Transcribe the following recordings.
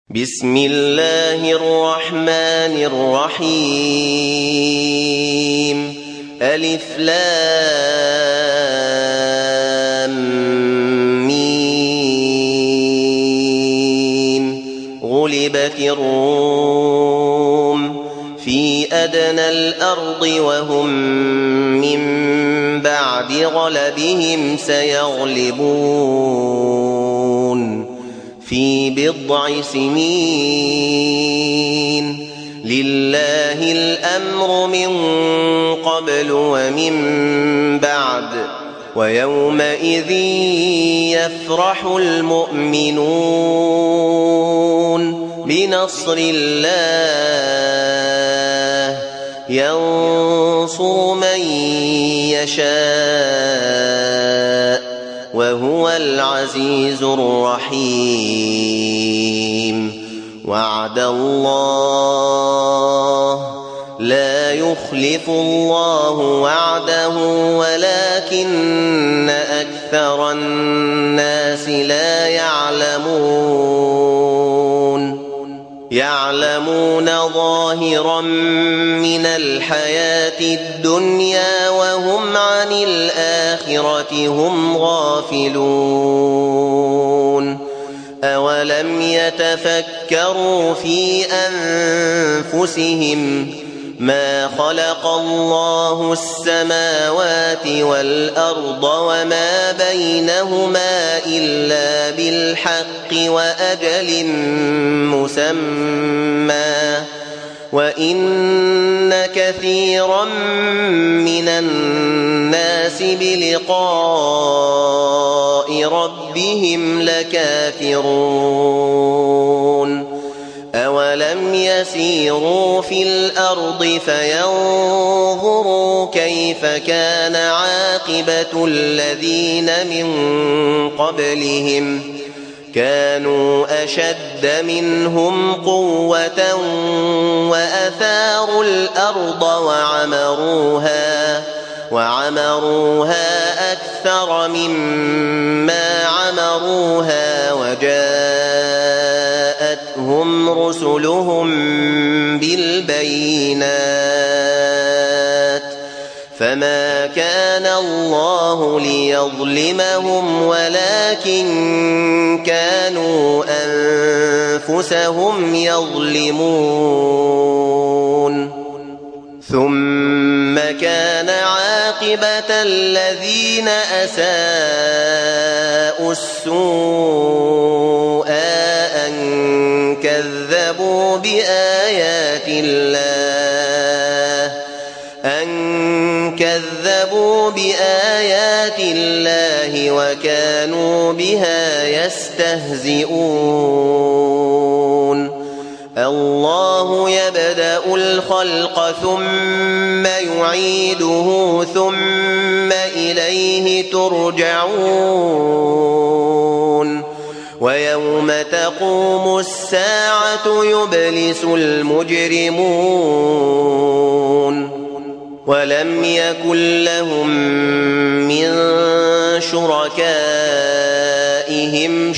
بسم الله الرحمن الرحيم ألف لام ميم غلبت الروم في أدنى الأرض وهم من بعد غلبهم سيغلبون في بضع سنين لله الأمر من قبل ومن بعد ويومئذ يفرح المؤمنون بنصر الله ينصر من يشاء وهو العزيز الرحيم وعد الله لا يخلف الله وعده ولكن أكثر الناس لا يعلمون ظاهرا من الحياة الدنيا وهم عن الآخرة هم غافلون أولم يتفكروا في أنفسهم ما خلق الله السماوات والأرض وما بينهما إلا بالحق وأجل مسمى وإن كثيرا من الناس بلقاء ربهم لكافرون أولم يسيروا في الأرض فينظروا كيف كان عاقبة الذين من قبلهم كانوا أشد منهم قوة وأثاروا الأرض وعمروها أكثر مما عمروها وجاءتهم رسلهم بالبينات فما كان الله ليظلمهم ولكن كانوا أنفسهم يظلمون ثم كان عاقبة الذين أساءوا السوء أن كذبوا بآيات الله وكانوا بها يستهزئون الله يبدأ الخلق ثم يعيده ثم إليه ترجعون ويوم تقوم الساعة يبلس المجرمون ولم يكن لهم من شركائهم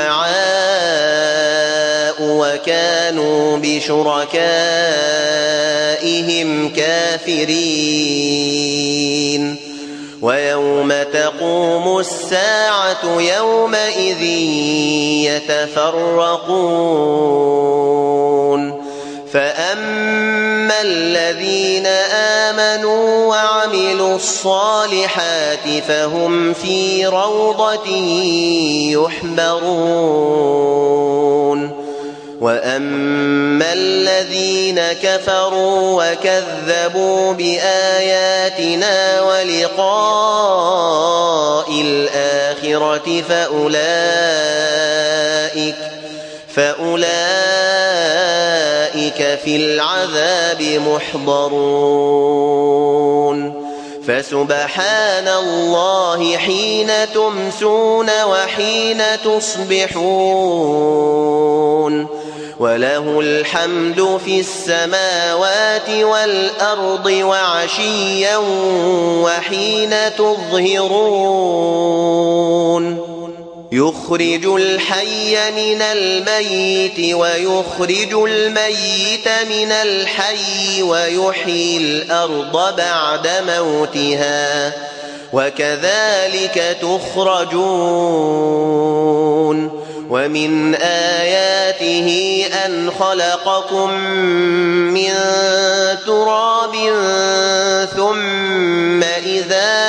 شفعاء وكانوا بشركائهم كافرين ويوم تقوم الساعة يومئذ يتفرقون فأما الذين آمنوا وعملوا الصالحات فهم في روضة يحبرون وأما الذين كفروا وكذبوا بآياتنا ولقاء الآخرة فأولئك في العذاب محضرون فسبحان الله حين تمسون وحين تصبحون وله الحمد في السماوات والأرض وعشيا وحين تظهرون يخرج الحي من الميت ويخرج الميت من الحي ويحيي الأرض بعد موتها وكذلك تخرجون ومن آياته أن خلقكم من تراب ثم إذا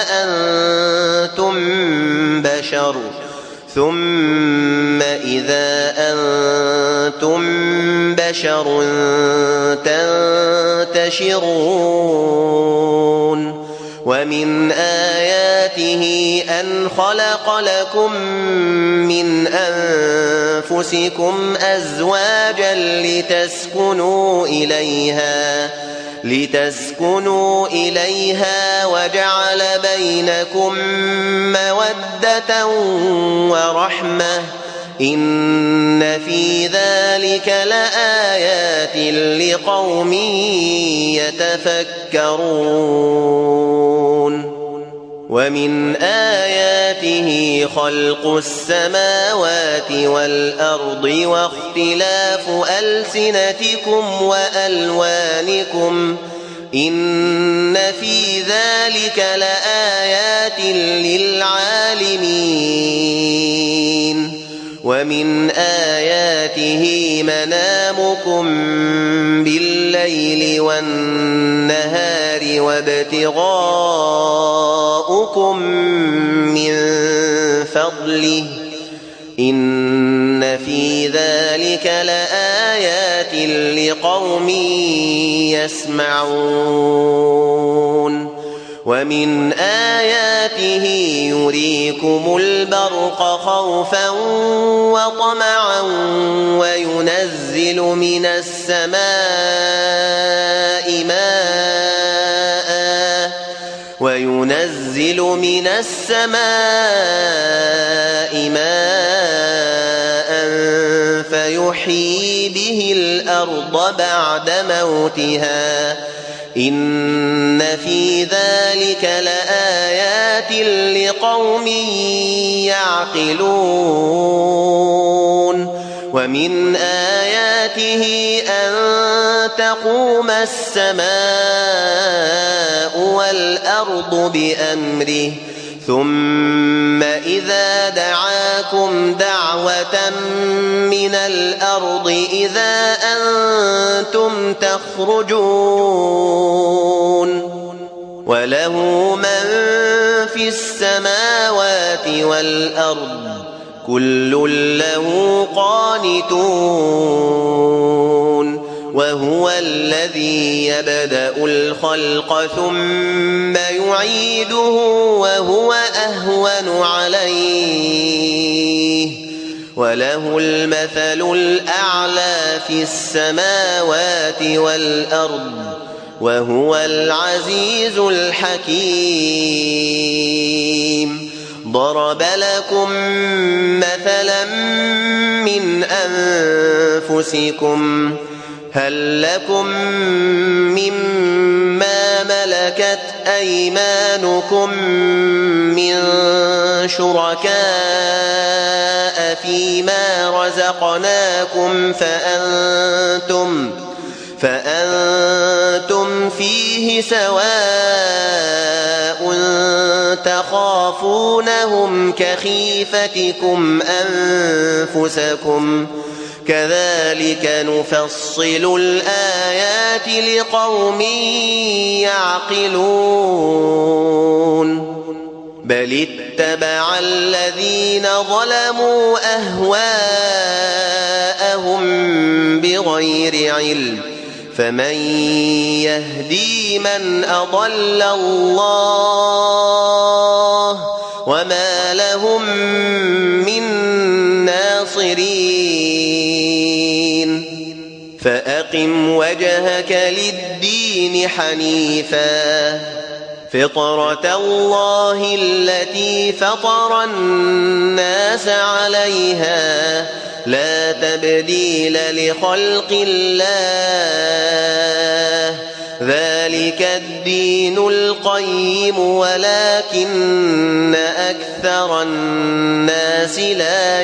أنتم بشر تنتشرون ومن آياته أن خلق لكم من أنفسكم أزواجا لتسكنوا إليها وجعل بينكم مودة ورحمة إن في ذلك لآيات لقوم يتفكرون ومن آياته خلق السماوات والأرض واختلاف ألسنتكم وألوانكم إن في ذلك لآيات للعالمين ومن آياته منامكم بالليل والنهار وابتغاؤكم من فضله إن في ذلك لآيات لقوم يسمعون ومن آياته يريكم البرق خوفا وطمعا وينزل من السماء ماء فيحيي به الأرض بعد موتها إن في ذلك لآيات لقوم يعقلون ومن آياته أن تقوم السماء والأرض بأمره ثم إذا دعاكم دعوة من الأرض إذا أنتم تخرجون وله من في السماوات والأرض كل له قانتون وهو الذي يبدأ الخلق ثم يعيده وهو أهون عليه وله المثل الأعلى في السماوات والأرض وهو العزيز الحكيم ضرب لكم مثلا من أنفسكم هل لكم مما ملكت أيمانكم من شركاء فيما رزقناكم فأنتم فيه سواء تخافونهم كخيفتكم أنفسكم كذلك نفصل الآيات لقوم يعقلون بل اتبع الذين ظلموا أهواءهم بغير علم فمن يهدي من أضل الله وما لهم من ناصرين فأقم وجهك للدين حنيفا فطرة الله التي فطر الناس عليها لا تبديل لخلق الله ذلك الدين القيم ولكن أكثر الناس لا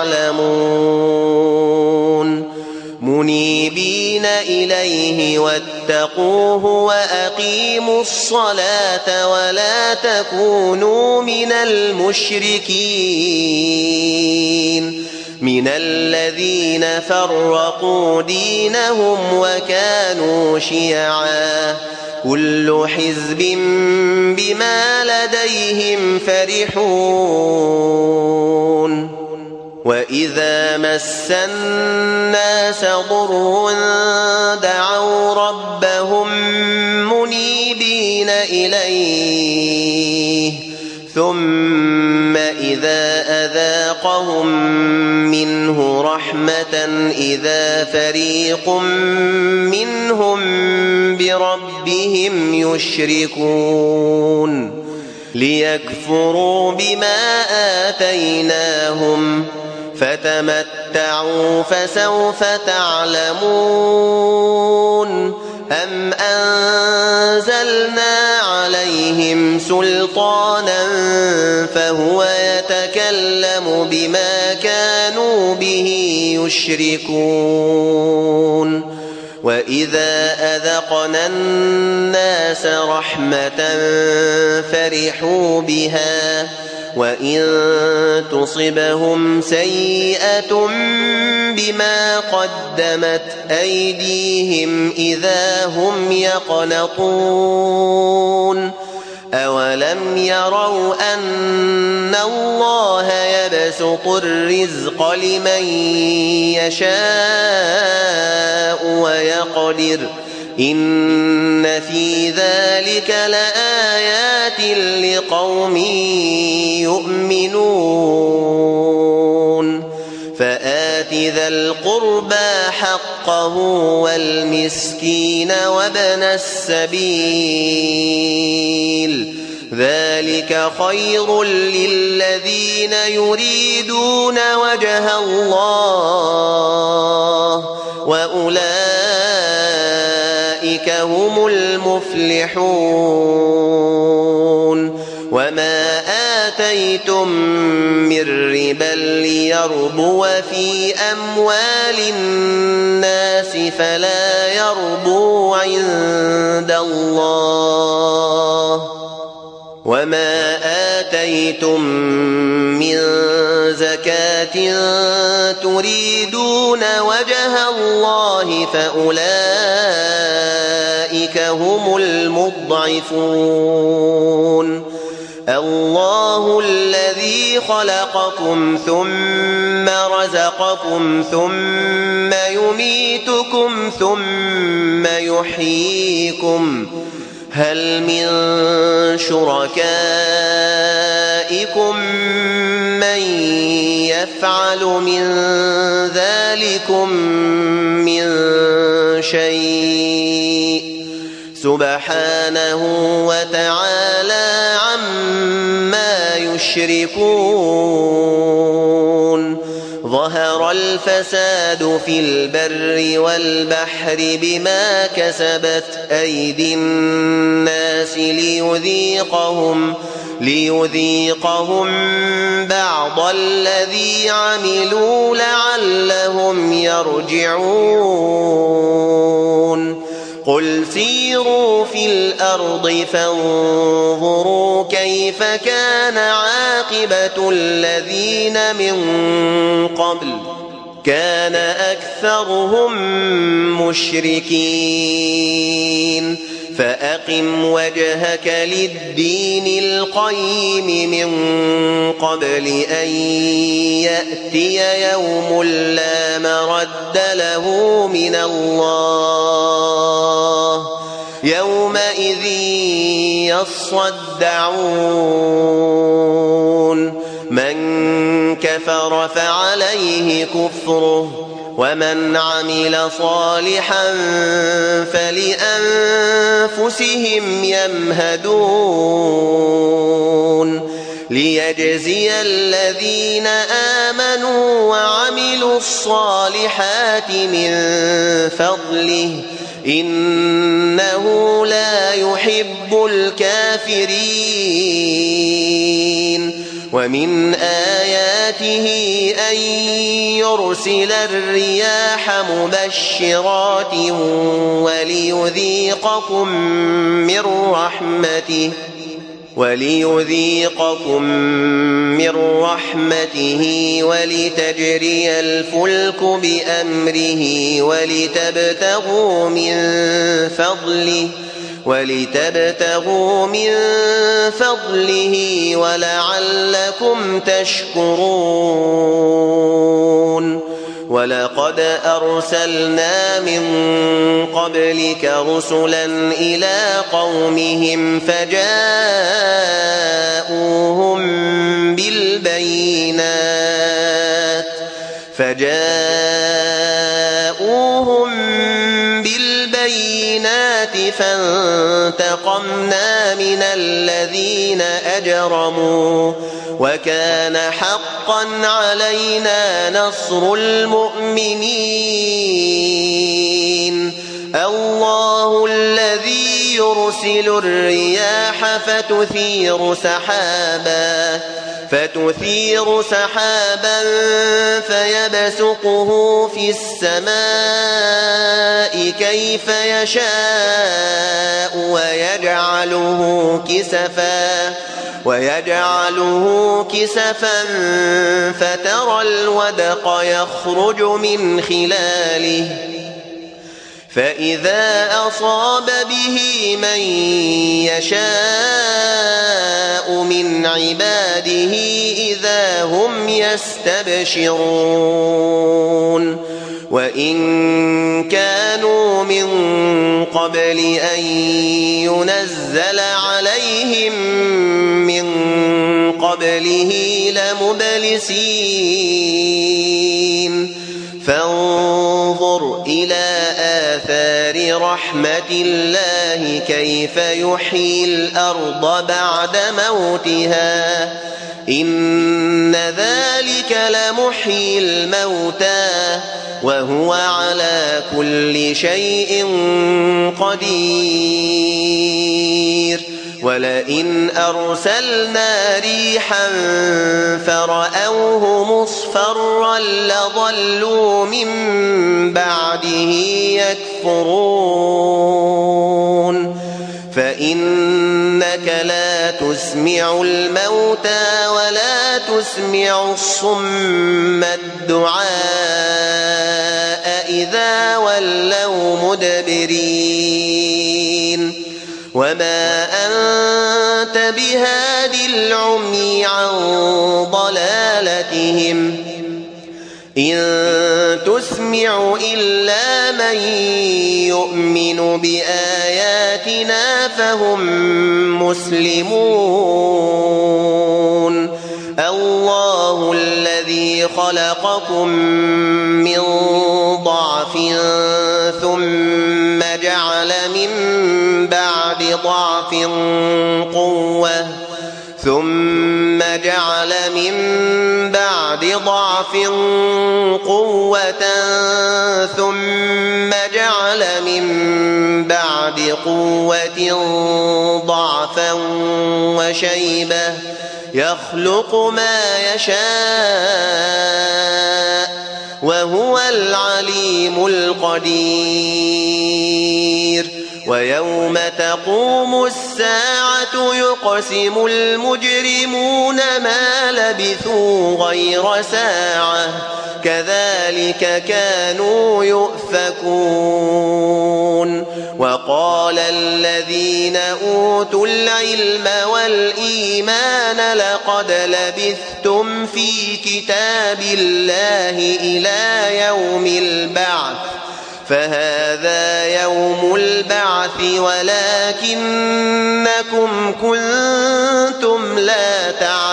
يعلمون منيبين إليه واتقوه وأقيموا الصلاة ولا تكونوا من المشركين من الذين فرقوا دينهم وكانوا شيعا كل حزب بما لديهم فرحون وإذا مس الناس ضر دعوا ربهم منيبين إليه ثم إذا أذاقهم منه رحمة إذا فريق منهم بربهم يشركون ليكفروا بما آتيناهم فتمتعوا فسوف تعلمون أم أنزلنا عليهم سلطانا فهو يتكلم بما كانوا به يشركون وإذا أذقنا الناس رحمة فرحوا بها وإن تصبهم سيئة بما قدمت أيديهم إذا هم يقنطون أولم يروا أن الله يبسط الرزق لمن يشاء ويقدر إن في ذلك لآيات لقوم يؤمنون فآت ذا القربى حقه والمسكين وابن السبيل ذلك خير للذين يريدون وجه الله وأولئك هم المفلحون وما آتيتم من ربا ليربو في أموال الناس فلا يربو عند الله وما آتيتم من زكاة تريدون وجه الله فأولئك هم المضعفون الله الذي خلقكم ثم رزقكم ثم يميتكم ثم يحييكم هل من شركائكم من يفعل من ذلكم من شيء سبحانه وتعالى عما يشركون ظهر الفساد في البر والبحر بما كسبت أيدي الناس ليذيقهم بعض الذي عملوا لعلهم يرجعون قل سيروا في الأرض فانظروا كيف كان عاقبة الذين من قبل كان أكثرهم مشركين فأقم وجهك للدين القيم من قبل أن يأتي يوم لا مرد له من الله يومئذ يصدعون من كفر فعليه كفره ومن عمل صالحا فلأنفسهم يمهدون ليجزي الذين آمنوا وعملوا الصالحات من فضله إنه لا يحب الكافرين ومن آياته أن يرسل الرياح مبشرات وليذيقكم من رحمته ولتجري الفلك بأمره ولتبتغوا من فضله ولعلكم تشكرون ولقد أرسلنا من قبلك رسلا إلى قومهم فجاءوهم بالبينات فانتقمنا من الذين أجرموا وكان حقا علينا نصر المؤمنين الله الذي يرسل الرياح فتثير سحابا فيبسقه في السماء كيف يشاء ويجعله كسفا فترى الودق يخرج من خلاله فإذا أصاب به من يشاء من عباده إذا هم يستبشرون وإن كانوا من قبل أن ينزل عليهم من قبله لمبلسين فانظر إلى آثار رحمة الله كيف يحيي الأرض بعد موتها إن ذلك لمحيي الموتى وهو على كل شيء قدير ولئن أرسلنا ريحا فرأوه مصفرا لظلوا من بعده يكفرون فإنك لا تسمع الموتى ولا تسمع الصم الدعاء إذا ولوا مدبرين وما أنت بهاد العمي عن ضلالتهم إن تسمع إلا من يؤمن بآياتنا فهم مسلمون الله الذي خلقكم من ضعف ثم جعل من بعد ضعف قوة ثم جعل من بعد ضعف قوة ثم جعل من بعد قوة ضعفا وشيبة يخلق ما يشاء وهو العليم القدير ويوم تقوم الساعة يقسم المجرمون ما لبثوا غير ساعة كذلك كانوا يؤفكون وقال الذين أوتوا العلم والإيمان لقد لبثتم في كتاب الله إلى يوم البعث فهذا يوم البعث ولكنكم كنتم لا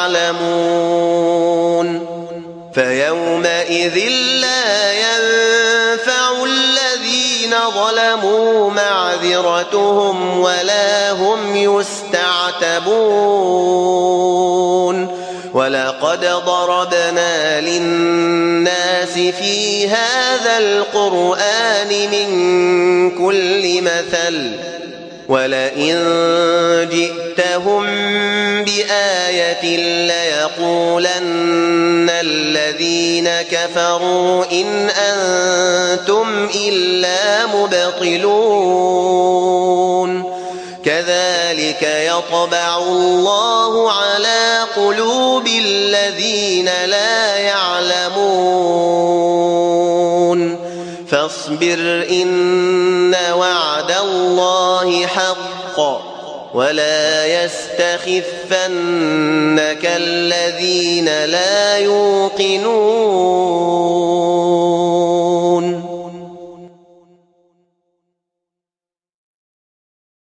تعلمون فيومئذ لا ينفع الذين ظلموا معذرتهم ولا هم يستعتبون ولقد ضربنا للناس في هذا القرآن من كل مثل ولئن جئتهم بآية ليقولن الذين كفروا إن أنتم إلا مبطلون كذلك يطبع الله على قلوب الذين لا يعلمون فاصبر إن وعد الله حق ولا يستخفنك الذين لا يوقنون